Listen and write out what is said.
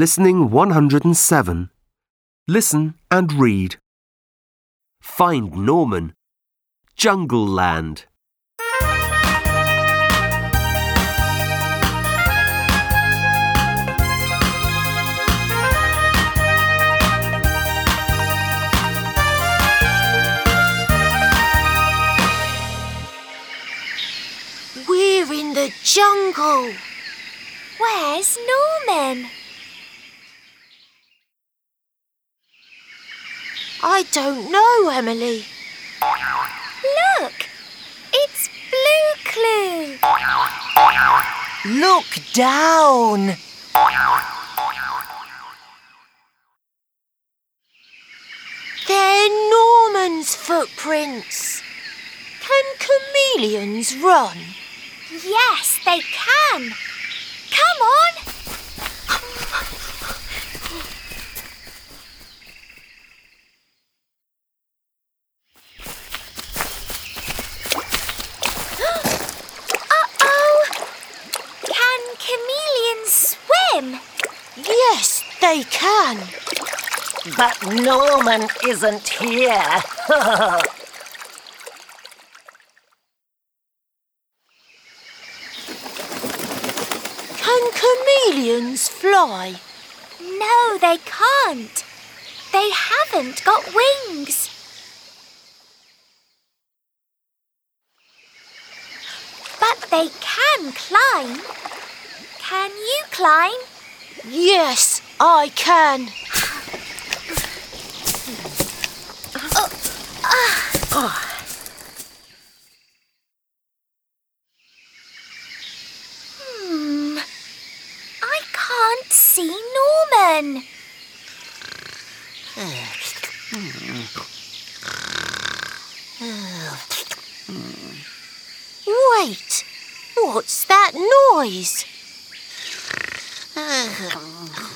Listening 107. Listen and read. Find Norman. Jungle Land. We're in the jungle. Where's Norman? I don't know, Emily. Look! It's Blue Clue. Look down. They're Norman's footprints. Can chameleons run? Yes, they can. Come on. Uh-oh. Can chameleons swim? Yes, they can. But Norman isn't here. Can chameleons fly? No, they can't. They haven't got wings. But they can climb. Can you climb? Yes, I can. I can't see Norman. Wait, what's that noise?